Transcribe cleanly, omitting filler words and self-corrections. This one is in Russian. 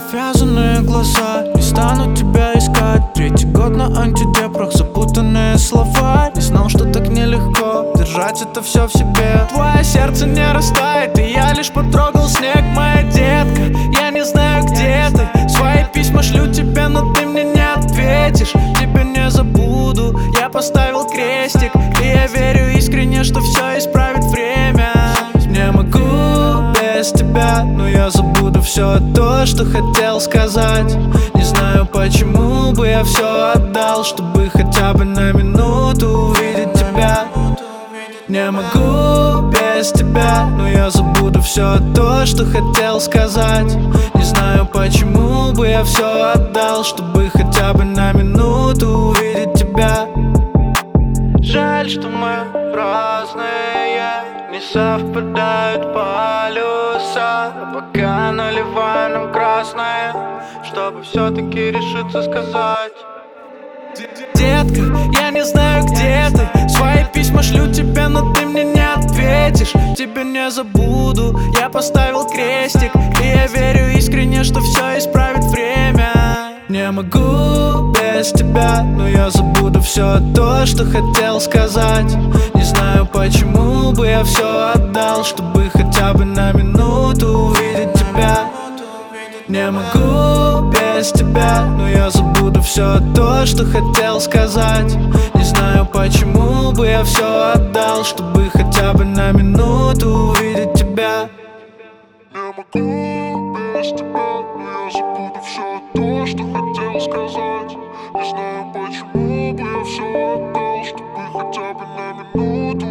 завязанные глаза, не стану тебя искать. Третий год на антидепрах, запутанные слова. Не знал, что так нелегко держать это все в себе. Твое сердце не растает, и я лишь потрогал снег, моя детка. Я не знаю, где ты. Свои письма шлю тебе, но ты мне не ответишь. Тебя не забуду, я поставил крестик. И я верю искренне, что все исправит время. Не могу без тебя, но я забуду все то, что хотел сказать. Не знаю, почему бы я все отдал, чтобы хотя бы на минуту увидеть тебя. Не могу без тебя, но я забуду все то, что хотел сказать. Не знаю, почему бы я все отдал, чтобы хотя бы на минуту увидеть тебя. Жаль, что мы разные, не совпадают полюса. А пока наливай нам красное, чтобы все-таки решиться сказать. Детка, я не знаю, где ты. Свои письма шлю тебе, но ты мне не ответишь. Тебя не забуду, я поставил крестик. И я верю искренне, что все исправит время. Не могу без тебя, но я забуду все то, что хотел сказать. Не знаю, почему бы я все отдал, чтобы хотя бы на минуту увидеть тебя. Не могу без тебя, но я забуду все то, что хотел сказать. Не знаю, почему бы я все отдал, чтобы хотя бы на минуту увидеть тебя. Не могу без тебя, но я забуду все то, что хотел сказать. Не знаю, почему бы я все отдал, чтобы хотя бы на минуту